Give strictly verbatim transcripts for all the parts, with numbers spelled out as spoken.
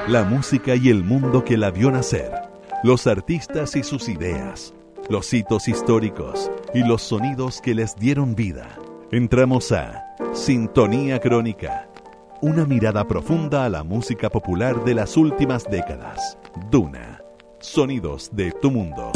La música y el mundo que la vio nacer, los artistas y sus ideas, los hitos históricos y los sonidos que les dieron vida. Entramos a Sintonía Crónica, una mirada profunda a la música popular de las últimas décadas. Duna, sonidos de tu mundo.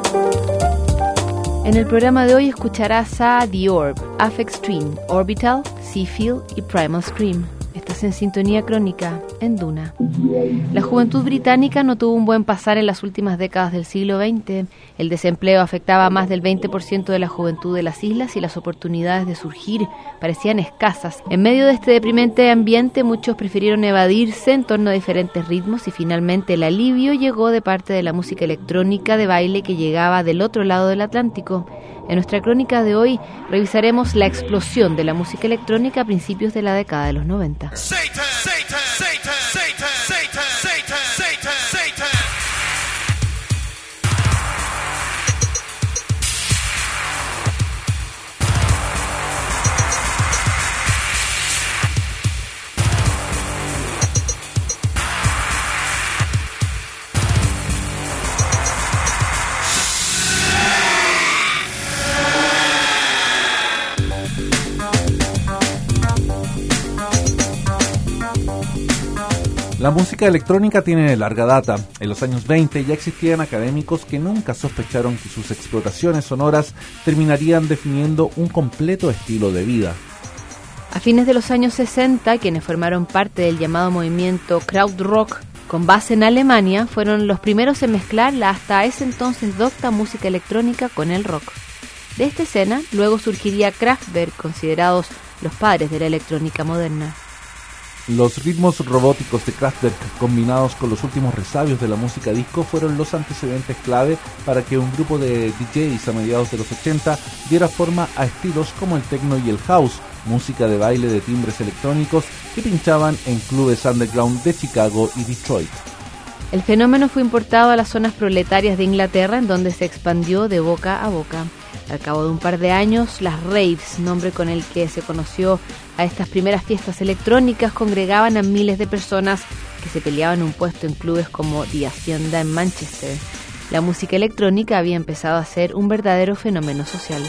En el programa de hoy escucharás a The Orb, Aphex Twin, Orbital, Seafield y Primal Scream. Estás en Sintonía Crónica, en Duna. La juventud británica no tuvo un buen pasar en las últimas décadas del siglo veinte. El desempleo afectaba a más del veinte por ciento de la juventud de las islas y las oportunidades de surgir parecían escasas. En medio de este deprimente ambiente, muchos prefirieron evadirse en torno a diferentes ritmos y finalmente el alivio llegó de parte de la música electrónica de baile que llegaba del otro lado del Atlántico. En nuestra crónica de hoy revisaremos la explosión de la música electrónica a principios de la década de los noventa. Satan, Satan, Satan, Satan, Satan, Satan, Satan, Satan. La música electrónica tiene larga data. En los años veinte ya existían académicos que nunca sospecharon que sus exploraciones sonoras terminarían definiendo un completo estilo de vida. A fines de los años sesenta, quienes formaron parte del llamado movimiento Krautrock, con base en Alemania, fueron los primeros en mezclar la hasta ese entonces docta música electrónica con el rock. De esta escena, luego surgiría Kraftwerk, considerados los padres de la electrónica moderna. Los ritmos robóticos de Kraftwerk, combinados con los últimos resabios de la música disco, fueron los antecedentes clave para que un grupo de D Js a mediados de los ochenta diera forma a estilos como el techno y el house, música de baile de timbres electrónicos que pinchaban en clubes underground de Chicago y Detroit. El fenómeno fue importado a las zonas proletarias de Inglaterra, en donde se expandió de boca a boca. Al cabo de un par de años, las raves, nombre con el que se conoció a estas primeras fiestas electrónicas, congregaban a miles de personas que se peleaban un puesto en clubes como The Hacienda en Manchester. La música electrónica había empezado a ser un verdadero fenómeno social.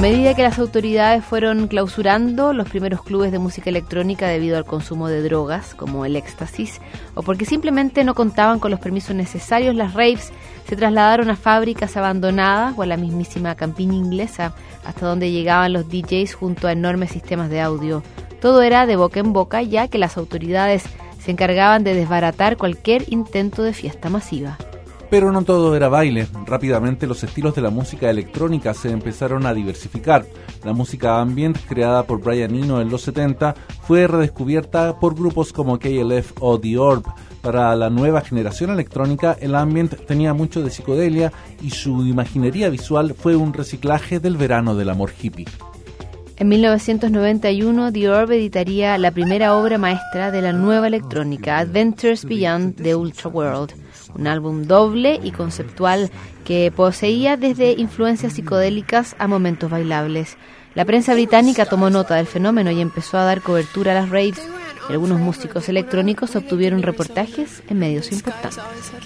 medida que las autoridades fueron clausurando los primeros clubes de música electrónica debido al consumo de drogas, como el éxtasis, o porque simplemente no contaban con los permisos necesarios, las raves se trasladaron a fábricas abandonadas o a la mismísima campiña inglesa, hasta donde llegaban los D Js junto a enormes sistemas de audio. Todo era de boca en boca, ya que las autoridades se encargaban de desbaratar cualquier intento de fiesta masiva. Pero no todo era baile. Rápidamente los estilos de la música electrónica se empezaron a diversificar. La música ambient, creada por Brian Eno en los setenta, fue redescubierta por grupos como K L F o The Orb. Para la nueva generación electrónica, el ambient tenía mucho de psicodelia y su imaginería visual fue un reciclaje del verano del amor hippie. En mil novecientos noventa y uno, The Orb editaría la primera obra maestra de la nueva electrónica, Adventures Beyond the Ultra World, un álbum doble y conceptual que poseía desde influencias psicodélicas a momentos bailables. La prensa británica tomó nota del fenómeno y empezó a dar cobertura a las raves, y algunos músicos electrónicos obtuvieron reportajes en medios importantes.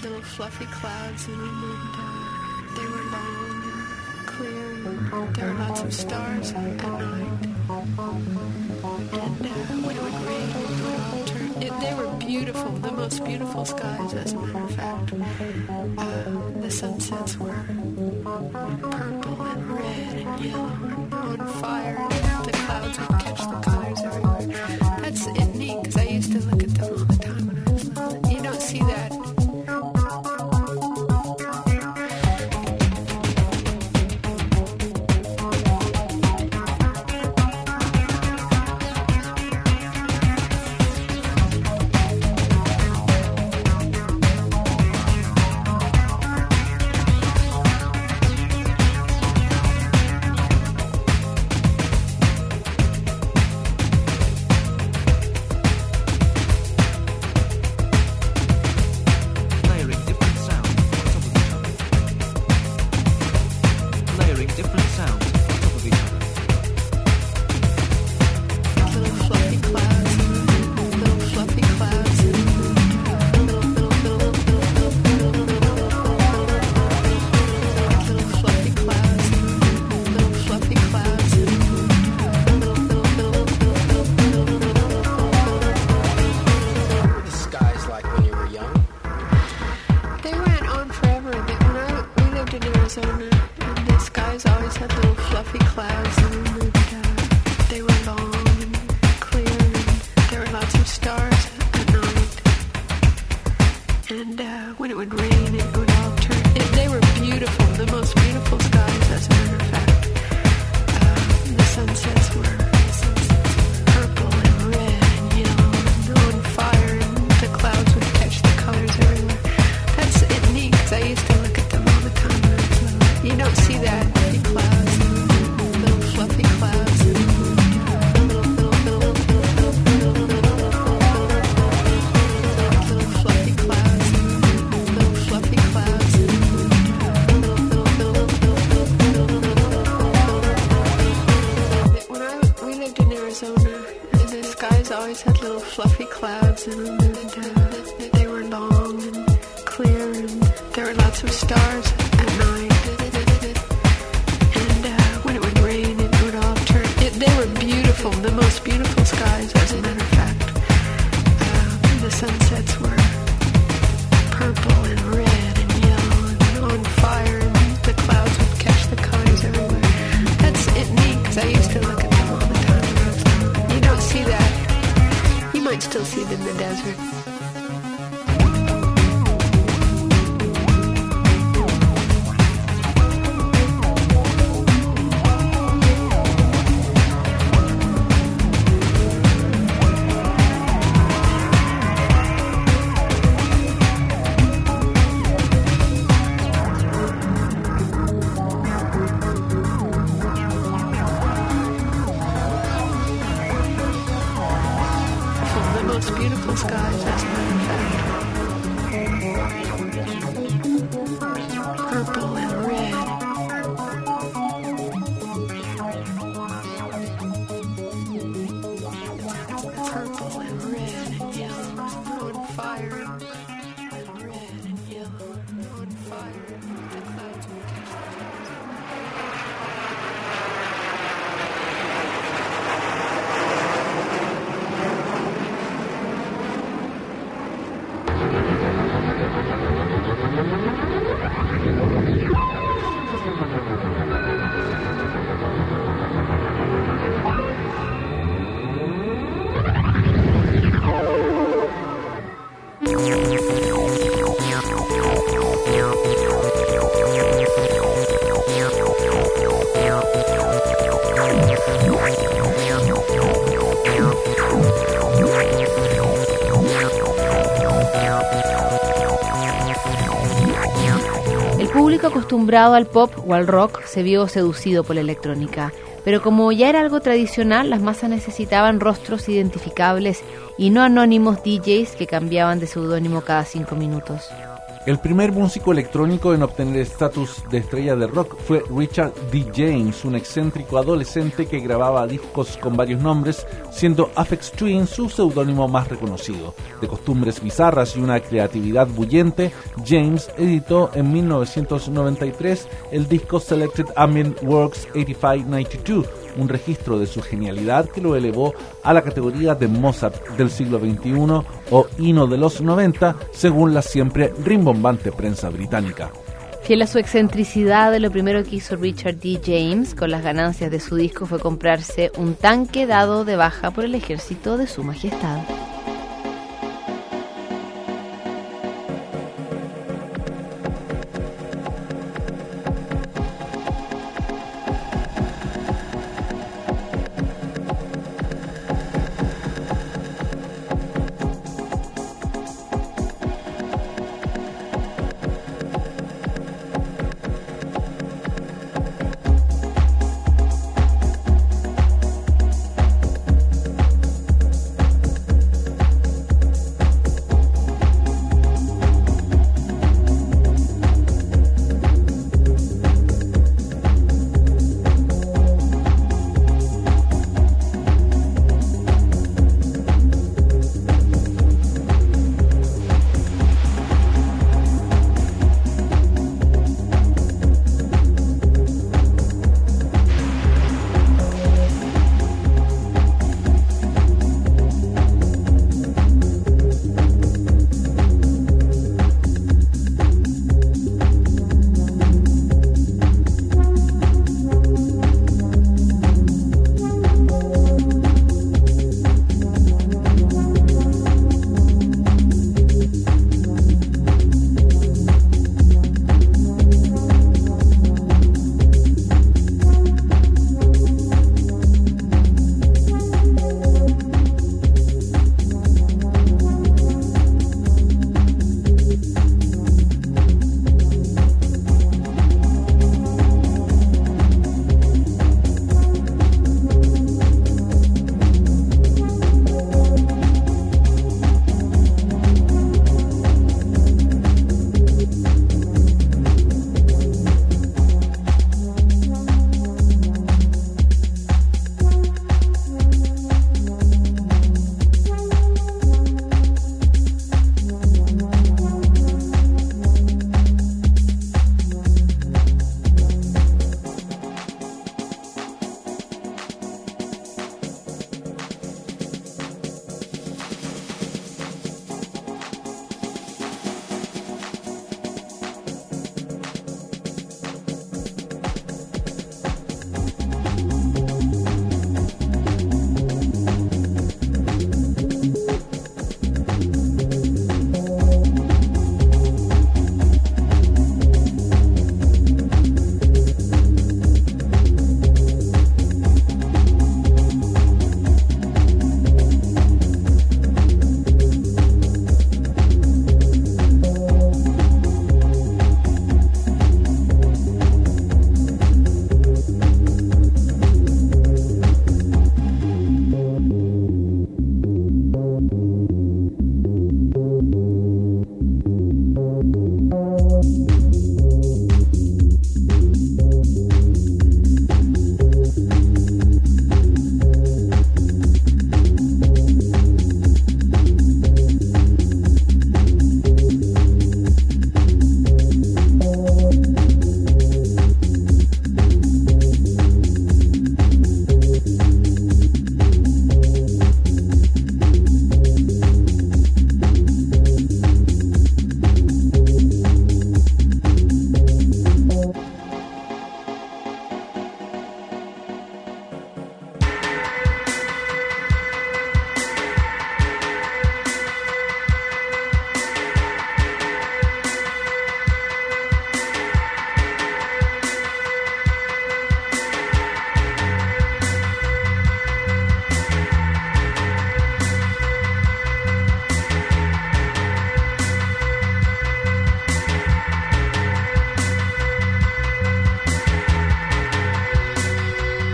There were lots of stars at night, and uh, when it would rain, it would all turn. It, they were beautiful, the most beautiful skies, as a matter of fact. Uh, the sunsets were purple and red and yellow and on fire, and the clouds would catch the colors everywhere. That's it, neat, because I used to look at them all the time when I was little. You don't see that. público acostumbrado al pop o al rock se vio seducido por la electrónica, pero como ya era algo tradicional, las masas necesitaban rostros identificables y no anónimos D Js que cambiaban de seudónimo cada cinco minutos. El primer músico electrónico en obtener estatus de estrella de rock fue Richard D. James, un excéntrico adolescente que grababa discos con varios nombres, siendo Aphex Twin su seudónimo más reconocido. De costumbres bizarras y una creatividad bullente, James editó en mil novecientos noventa y tres el disco Selected Ambient Works ochenta y cinco noventa y dos, un registro de su genialidad que lo elevó a la categoría de Mozart del siglo veintiuno o hino de los noventa, según la siempre rimbombante prensa británica. Fiel a su excentricidad, lo primero que hizo Richard D. James con las ganancias de su disco fue comprarse un tanque dado de baja por el ejército de su majestad.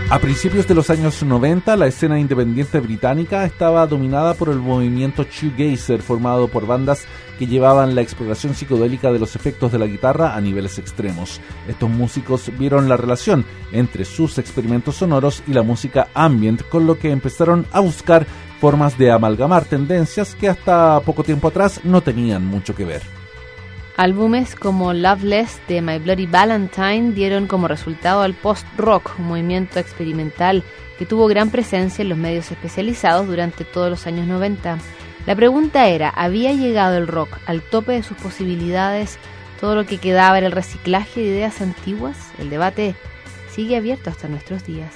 A principios de los años noventa, la escena independiente británica estaba dominada por el movimiento shoegazer, formado por bandas que llevaban la exploración psicodélica de los efectos de la guitarra a niveles extremos. Estos músicos vieron la relación entre sus experimentos sonoros y la música ambient, con lo que empezaron a buscar formas de amalgamar tendencias que hasta poco tiempo atrás no tenían mucho que ver. Álbumes como Loveless de My Bloody Valentine dieron como resultado al post-rock, un movimiento experimental que tuvo gran presencia en los medios especializados durante todos los años noventa. La pregunta era, ¿había llegado el rock al tope de sus posibilidades? ¿Todo lo que quedaba era el reciclaje de ideas antiguas? El debate sigue abierto hasta nuestros días.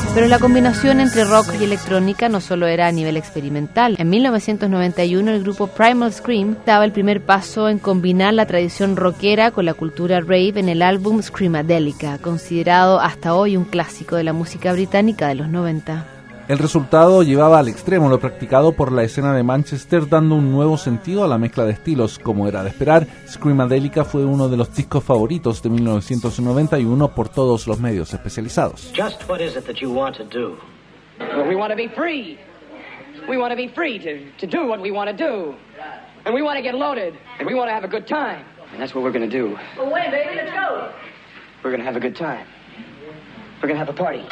Pero la combinación entre rock y electrónica no solo era a nivel experimental. En mil novecientos noventa y uno el grupo Primal Scream daba el primer paso en combinar la tradición rockera con la cultura rave en el álbum Screamadelica, considerado hasta hoy un clásico de la música británica de los noventa. El resultado llevaba al extremo lo practicado por la escena de Manchester, dando un nuevo sentido a la mezcla de estilos. Como era de esperar, Screamadelica fue uno de los discos favoritos de mil novecientos noventa y uno por todos los medios especializados. Just what is it that you want to do? Well, we want to be free. We want to be free to, to do what we want to do. And we want to get loaded. And we want to have a good time. And that's what we're going to do. Well, wait, baby, let's go. We're going to have a good time. We're going to have a party.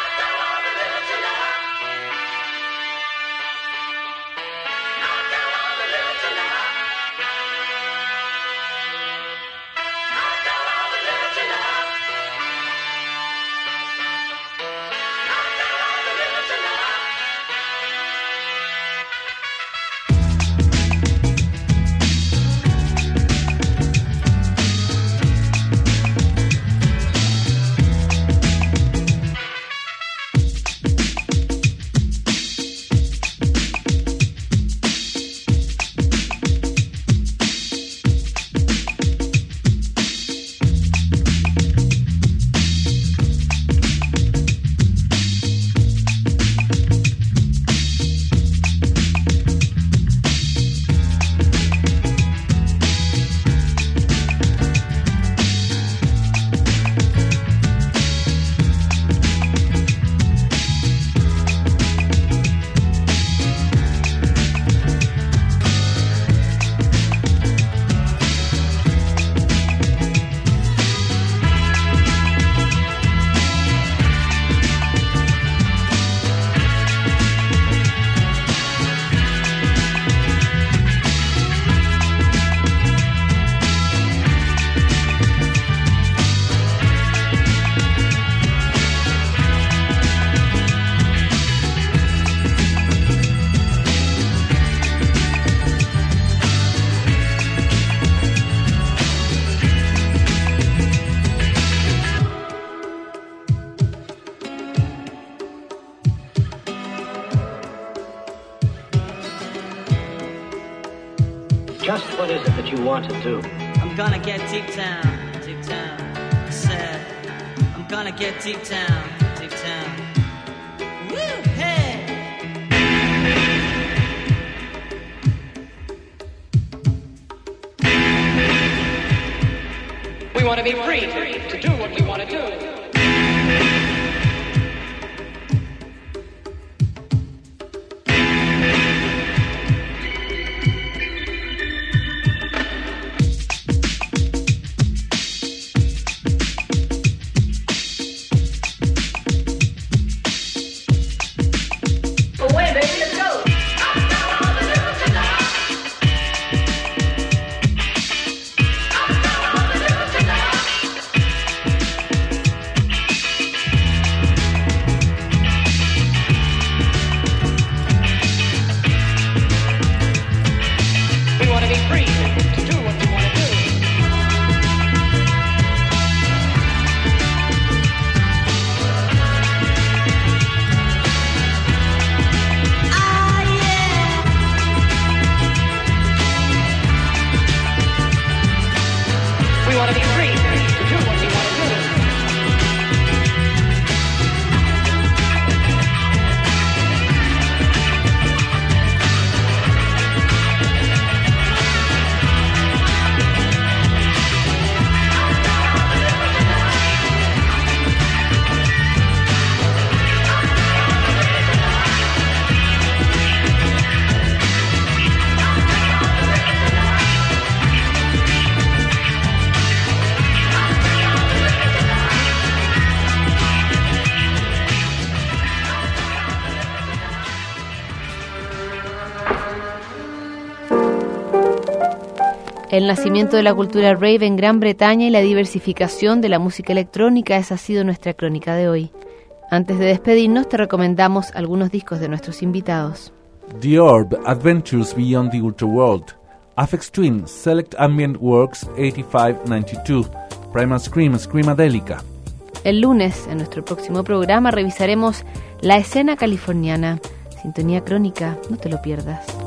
Just what is it that you want to do? I'm gonna get deep down, deep down. I said, I'm gonna get deep down, deep down. Woo, hey! We want to be free to, to do what we want to do. El nacimiento de la cultura rave en Gran Bretaña y la diversificación de la música electrónica, esa ha sido nuestra crónica de hoy. Antes de despedirnos, te recomendamos algunos discos de nuestros invitados. The Orb, Adventures Beyond the Ultraworld. Aphex Twin, Select Ambient Works eighty-five ninety-two. Primal Scream, Screamadelica. El lunes, en nuestro próximo programa, revisaremos la escena californiana. Sintonía Crónica, no te lo pierdas.